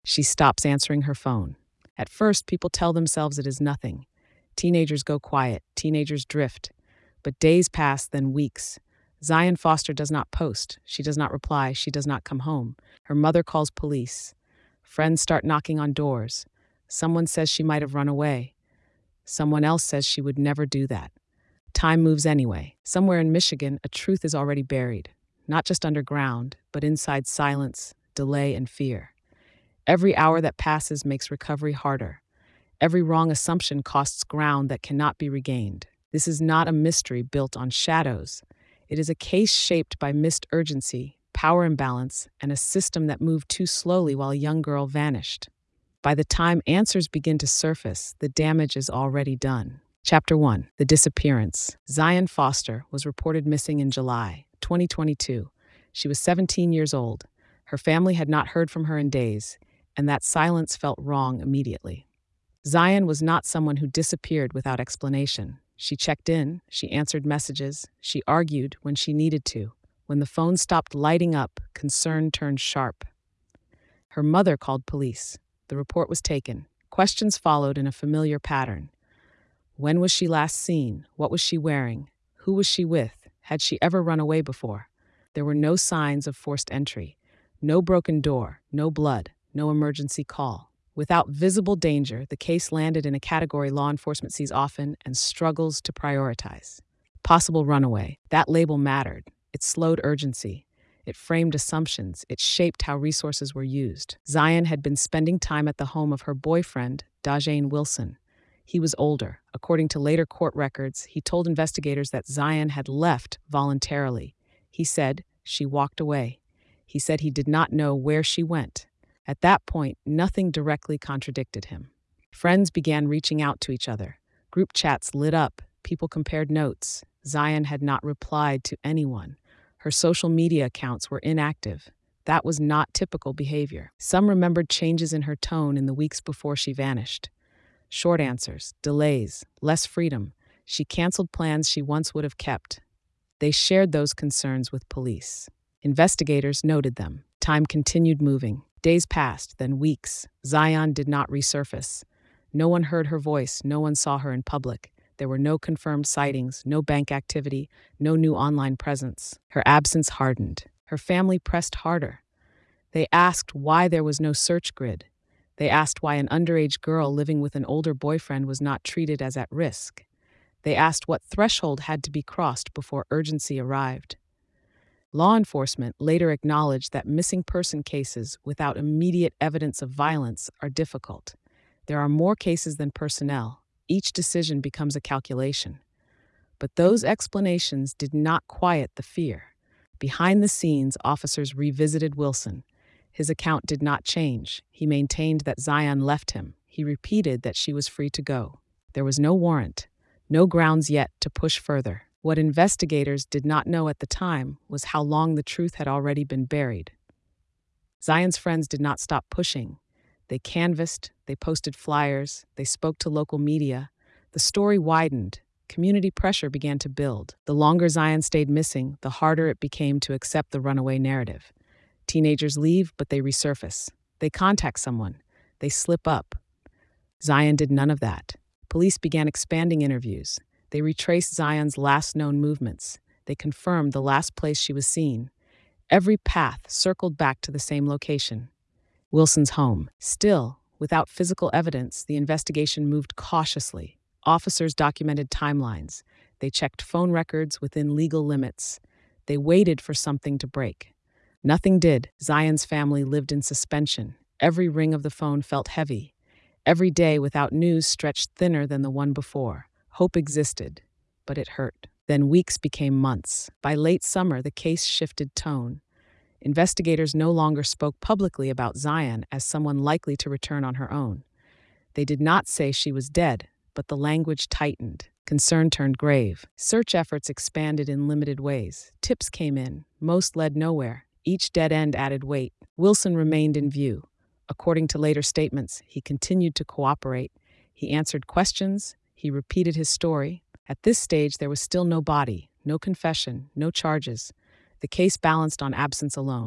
She stops answering her phone. At first, people tell themselves it is nothing. Teenagers go quiet, teenagers drift. But days pass, then weeks. Zion Foster does not post. She does not reply. She does not come home. Her mother calls police. Friends start knocking on doors. Someone says she might have run away. Someone else says she would never do that. Time moves anyway. Somewhere in Michigan, a truth is already buried. Not just underground, but inside silence, delay, and fear. Every hour that passes makes recovery harder. Every wrong assumption costs ground that cannot be regained. This is not a mystery built on shadows. It is a case shaped by missed urgency, power imbalance, and a system that moved too slowly while a young girl vanished. By the time answers begin to surface, the damage is already done. Chapter 1. The Disappearance. Zion Foster was reported missing in July 2022. She was 17 years old. Her family had not heard from her in days, and that silence felt wrong immediately. Zion was not someone who disappeared without explanation. She checked in, she answered messages, she argued when she needed to. When the phone stopped lighting up, concern turned sharp. Her mother called police. The report was taken. Questions followed in a familiar pattern. When was she last seen? What was she wearing? Who was she with? Had she ever run away before? There were no signs of forced entry. No broken door, no blood, no emergency call. Without visible danger, the case landed in a category law enforcement sees often and struggles to prioritize. Possible runaway. That label mattered. It slowed urgency. It framed assumptions. It shaped how resources were used. Zion had been spending time at the home of her boyfriend, Dajane Wilson. He was older. According to later court records, he told investigators that Zion had left voluntarily. He said she walked away. He said he did not know where she went. At that point, nothing directly contradicted him. Friends began reaching out to each other. Group chats lit up. People compared notes. Zion had not replied to anyone. Her social media accounts were inactive. That was not typical behavior. Some remembered changes in her tone in the weeks before she vanished. Short answers, delays, less freedom. She canceled plans she once would have kept. They shared those concerns with police. Investigators noted them. Time continued moving. Days passed, then weeks. Zion did not resurface. No one heard her voice. No one saw her in public. There were no confirmed sightings, no bank activity, no new online presence. Her absence hardened. Her family pressed harder. They asked why there was no search grid. They asked why an underage girl living with an older boyfriend was not treated as at risk. They asked what threshold had to be crossed before urgency arrived. Law enforcement later acknowledged that missing person cases without immediate evidence of violence are difficult. There are more cases than personnel. Each decision becomes a calculation. But those explanations did not quiet the fear. Behind the scenes, officers revisited Wilson. His account did not change. He maintained that Zion left him. He repeated that she was free to go. There was no warrant, no grounds yet to push further. What investigators did not know at the time was how long the truth had already been buried. Zion's friends did not stop pushing. They canvassed, they posted flyers, they spoke to local media. The story widened. Community pressure began to build. The longer Zion stayed missing, the harder it became to accept the runaway narrative. Teenagers leave, but they resurface. They contact someone. They slip up. Zion did none of that. Police began expanding interviews. They retraced Zion's last known movements. They confirmed the last place she was seen. Every path circled back to the same location, Wilson's home. Still, without physical evidence, the investigation moved cautiously. Officers documented timelines. They checked phone records within legal limits. They waited for something to break. Nothing did. Zion's family lived in suspension. Every ring of the phone felt heavy. Every day without news stretched thinner than the one before. Hope existed, but it hurt. Then weeks became months. By late summer, the case shifted tone. Investigators no longer spoke publicly about Zion as someone likely to return on her own. They did not say she was dead, but the language tightened. Concern turned grave. Search efforts expanded in limited ways. Tips came in. Most led nowhere. Each dead end added weight. Wilson remained in view. According to later statements, he continued to cooperate. He answered questions. He repeated his story. At this stage, there was still no body, no confession, no charges. The case balanced on absence alone.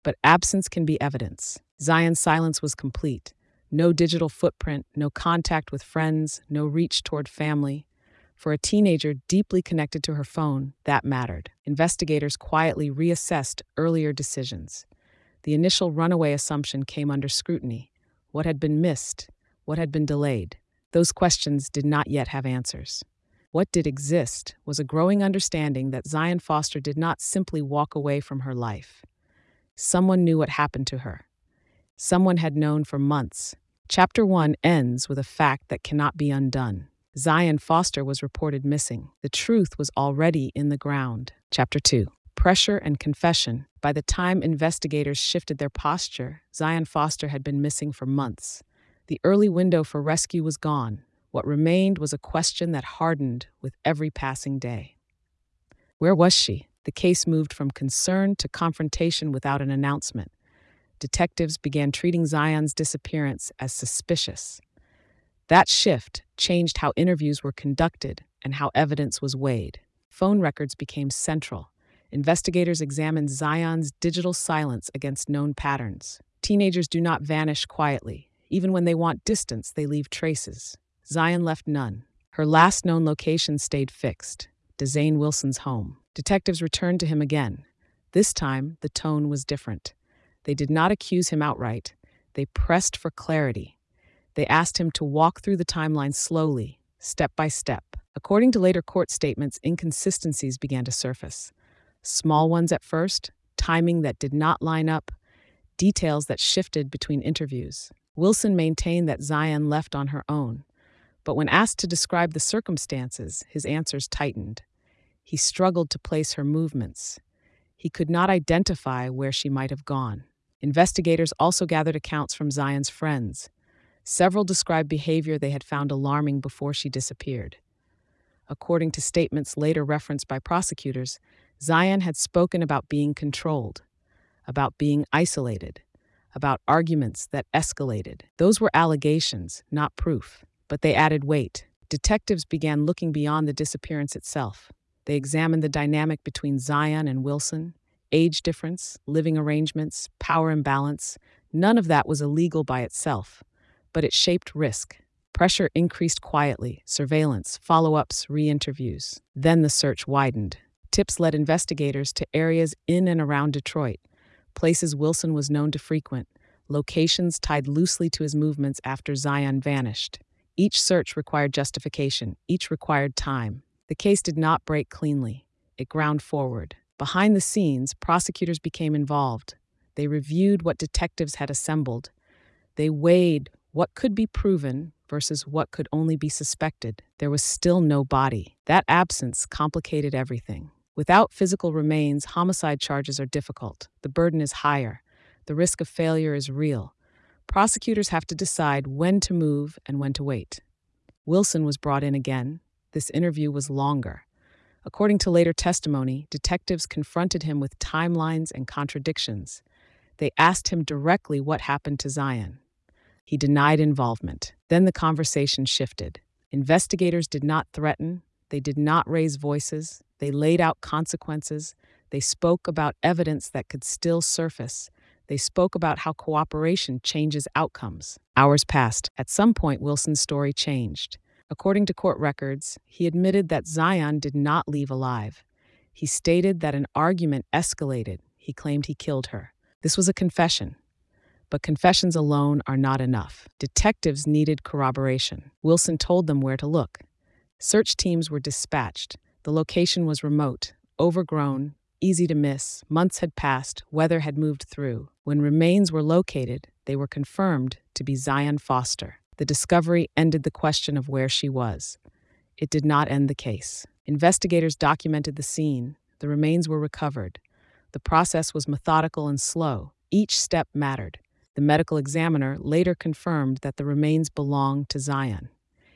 But absence can be evidence. Zion's silence was complete. No digital footprint, no contact with friends, no reach toward family. For a teenager deeply connected to her phone, that mattered. Investigators quietly reassessed earlier decisions. The initial runaway assumption came under scrutiny. What had been missed? What had been delayed? Those questions did not yet have answers. What did exist was a growing understanding that Zion Foster did not simply walk away from her life. Someone knew what happened to her. Someone had known for months. Chapter 1 ends with a fact that cannot be undone. Zion Foster was reported missing. The truth was already in the ground. Chapter 2. Pressure and confession. By the time investigators shifted their posture, Zion Foster had been missing for months. The early window for rescue was gone. What remained was a question that hardened with every passing day. Where was she? The case moved from concern to confrontation without an announcement. Detectives began treating Zion's disappearance as suspicious. That shift changed how interviews were conducted and how evidence was weighed. Phone records became central. Investigators examined Zion's digital silence against known patterns. Teenagers do not vanish quietly. Even when they want distance, they leave traces. Zion left none. Her last known location stayed fixed: Dezane Wilson's home. Detectives returned to him again. This time, the tone was different. They did not accuse him outright. They pressed for clarity. They asked him to walk through the timeline slowly, step by step. According to later court statements, inconsistencies began to surface. Small ones at first, timing that did not line up, details that shifted between interviews. Wilson maintained that Zion left on her own, but when asked to describe the circumstances, his answers tightened. He struggled to place her movements. He could not identify where she might have gone. Investigators also gathered accounts from Zion's friends. Several described behavior they had found alarming before she disappeared. According to statements later referenced by prosecutors, Zion had spoken about being controlled, about being isolated, about arguments that escalated. Those were allegations, not proof, but they added weight. Detectives began looking beyond the disappearance itself. They examined the dynamic between Zion and Wilson: age difference, living arrangements, power imbalance. None of that was illegal by itself, but it shaped risk. Pressure increased quietly: surveillance, follow-ups, re-interviews. Then the search widened. Tips led investigators to areas in and around Detroit, places Wilson was known to frequent, locations tied loosely to his movements after Zion vanished. Each search required justification, each required time. The case did not break cleanly. It ground forward. Behind the scenes, prosecutors became involved. They reviewed what detectives had assembled. They weighed what could be proven versus what could only be suspected. There was still no body. That absence complicated everything. Without physical remains, homicide charges are difficult. The burden is higher. The risk of failure is real. Prosecutors have to decide when to move and when to wait. Wilson was brought in again. This interview was longer. According to later testimony, detectives confronted him with timelines and contradictions. They asked him directly what happened to Zion. He denied involvement. Then the conversation shifted. Investigators did not threaten. They did not raise voices. They laid out consequences. They spoke about evidence that could still surface. They spoke about how cooperation changes outcomes. Hours passed. At some point, Wilson's story changed. According to court records, he admitted that Zion did not leave alive. He stated that an argument escalated. He claimed he killed her. This was a confession. But confessions alone are not enough. Detectives needed corroboration. Wilson told them where to look. Search teams were dispatched. The location was remote, overgrown, easy to miss. Months had passed. Weather had moved through. When remains were located, they were confirmed to be Zion Foster. The discovery ended the question of where she was. It did not end the case. Investigators documented the scene. The remains were recovered. The process was methodical and slow. Each step mattered. The medical examiner later confirmed that the remains belonged to Zion.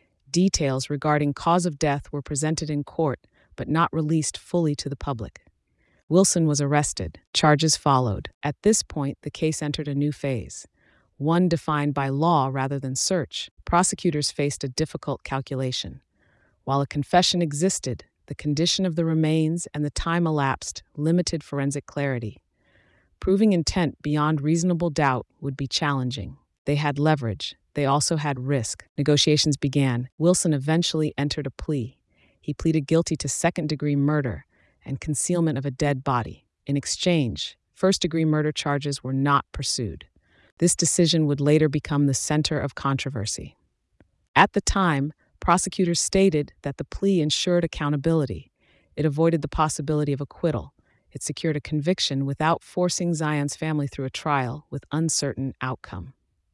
Details regarding cause of death were presented in court, but not released fully to the public. Wilson was arrested. Charges followed. At this point, the case entered a new phase, one defined by law rather than search. Prosecutors faced a difficult calculation. While a confession existed, the condition of the remains and the time elapsed limited forensic clarity. Proving intent beyond reasonable doubt would be challenging. They had leverage. They also had risk. Negotiations began. Wilson eventually entered a plea. He pleaded guilty to second-degree murder and concealment of a dead body. In exchange, first-degree murder charges were not pursued. This decision would later become the center of controversy. At the time, prosecutors stated that the plea ensured accountability. It avoided the possibility of acquittal. It secured a conviction without forcing Zion's family through a trial with uncertain outcome.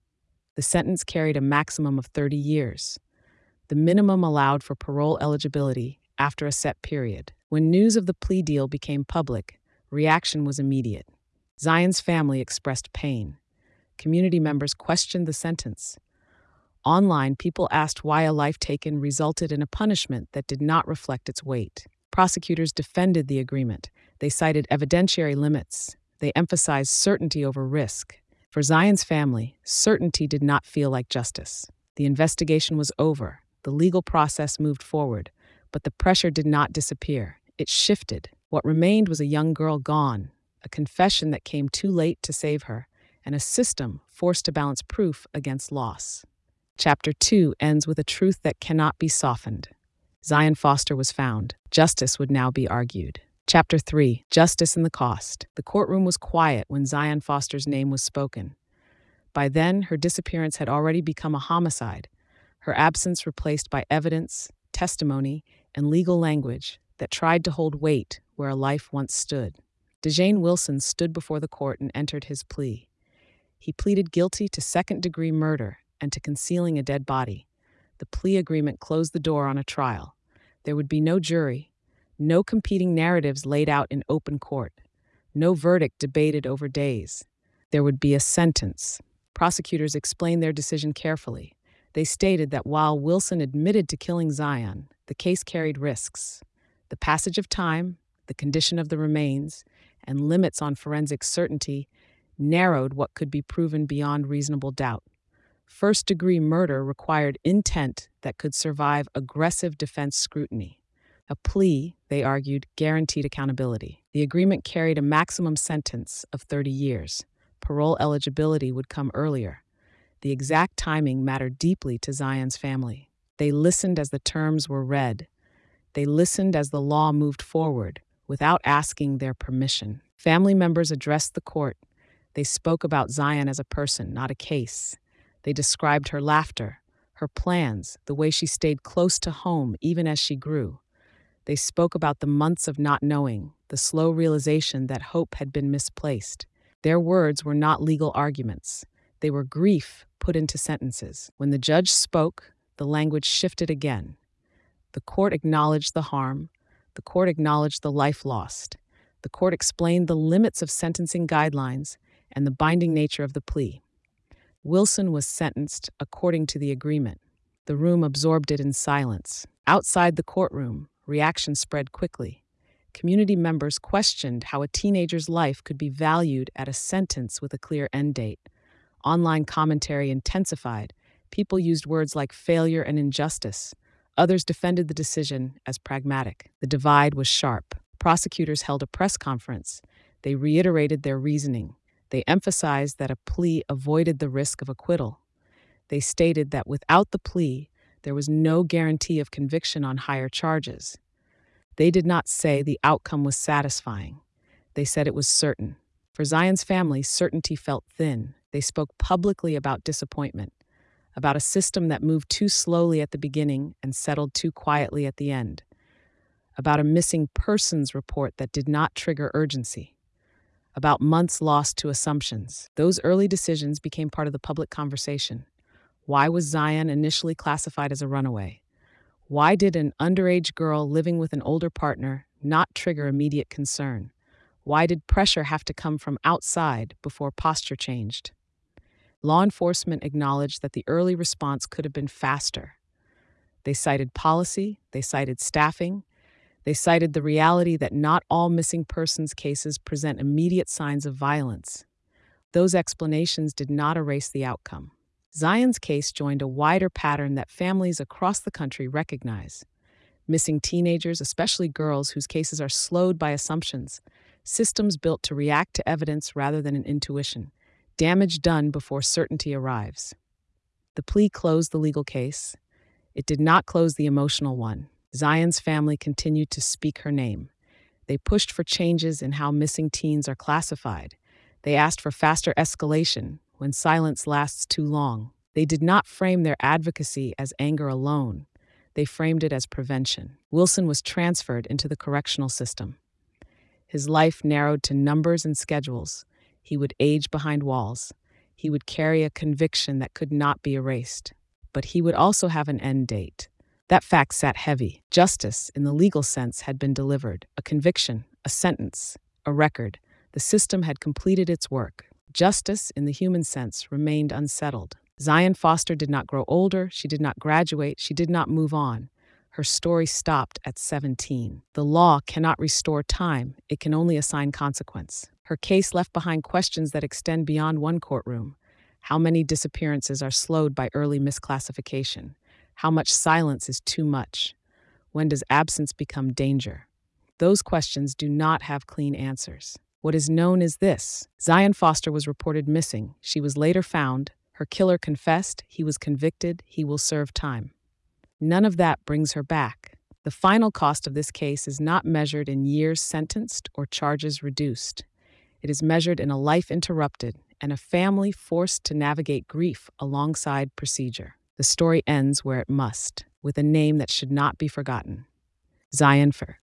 The sentence carried a maximum of 30 years. The minimum allowed for parole eligibility after a set period. When news of the plea deal became public, reaction was immediate. Zion's family expressed pain. Community members questioned the sentence. Online, people asked why a life taken resulted in a punishment that did not reflect its weight. Prosecutors defended the agreement. They cited evidentiary limits. They emphasized certainty over risk. For Zion's family, certainty did not feel like justice. The investigation was over. The legal process moved forward, but the pressure did not disappear. It shifted. What remained was a young girl gone, a confession that came too late to save her, and a system forced to balance proof against loss. Chapter 2 ends with a truth that cannot be softened. Zion Foster was found. Justice would now be argued. Chapter 3, Justice and the Cost. The courtroom was quiet when Zion Foster's name was spoken. By then, her disappearance had already become a homicide, her absence replaced by evidence, testimony, and legal language that tried to hold weight where a life once stood. DeJane Wilson stood before the court and entered his plea. He pleaded guilty to second-degree murder and to concealing a dead body. The plea agreement closed the door on a trial. There would be no jury, no competing narratives laid out in open court, no verdict debated over days. There would be a sentence. Prosecutors explained their decision carefully. They stated that while Wilson admitted to killing Zion, the case carried risks. The passage of time, the condition of the remains, and limits on forensic certainty narrowed what could be proven beyond reasonable doubt. First-degree murder required intent that could survive aggressive defense scrutiny. A plea, they argued, guaranteed accountability. The agreement carried a maximum sentence of 30 years. Parole eligibility would come earlier. The exact timing mattered deeply to Zion's family. They listened as the terms were read. They listened as the law moved forward, without asking their permission. Family members addressed the court. They spoke about Zion as a person, not a case. They described her laughter, her plans, the way she stayed close to home even as she grew. They spoke about the months of not knowing, the slow realization that hope had been misplaced. Their words were not legal arguments. They were grief put into sentences. When the judge spoke, the language shifted again. The court acknowledged the harm. The court acknowledged the life lost. The court explained the limits of sentencing guidelines and the binding nature of the plea. Wilson was sentenced according to the agreement. The room absorbed it in silence. Outside the courtroom, reaction spread quickly. Community members questioned how a teenager's life could be valued at a sentence with a clear end date. Online commentary intensified. People used words like failure and injustice. Others defended the decision as pragmatic. The divide was sharp. Prosecutors held a press conference. They reiterated their reasoning. They emphasized that a plea avoided the risk of acquittal. They stated that without the plea, there was no guarantee of conviction on higher charges. They did not say the outcome was satisfying. They said it was certain. For Zion's family, certainty felt thin. They spoke publicly about disappointment, about a system that moved too slowly at the beginning and settled too quietly at the end, about a missing persons report that did not trigger urgency, about months lost to assumptions. Those early decisions became part of the public conversation. Why was Zion initially classified as a runaway? Why did an underage girl living with an older partner not trigger immediate concern? Why did pressure have to come from outside before posture changed? Law enforcement acknowledged that the early response could have been faster. They cited policy, they cited staffing, they cited the reality that not all missing persons cases present immediate signs of violence. Those explanations did not erase the outcome. Zion's case joined a wider pattern that families across the country recognize. Missing teenagers, especially girls whose cases are slowed by assumptions, systems built to react to evidence rather than an intuition, damage done before certainty arrives. The plea closed the legal case. It did not close the emotional one. Zion's family continued to speak her name. They pushed for changes in how missing teens are classified. They asked for faster escalation when silence lasts too long. They did not frame their advocacy as anger alone. They framed it as prevention. Wilson was transferred into the correctional system. His life narrowed to numbers and schedules. He would age behind walls. He would carry a conviction that could not be erased. But he would also have an end date. That fact sat heavy. Justice, in the legal sense, had been delivered. A conviction, a sentence, a record. The system had completed its work. Justice, in the human sense, remained unsettled. Zion Foster did not grow older. She did not graduate. She did not move on. Her story stopped at 17. The law cannot restore time. It can only assign consequence. Her case left behind questions that extend beyond one courtroom. How many disappearances are slowed by early misclassification? How much silence is too much? When does absence become danger? Those questions do not have clean answers. What is known is this: Zion Foster was reported missing. She was later found. Her killer confessed. He was convicted. He will serve time. None of that brings her back. The final cost of this case is not measured in years sentenced or charges reduced. It is measured in a life interrupted and a family forced to navigate grief alongside procedure. The story ends where it must, with a name that should not be forgotten: Zion Foster.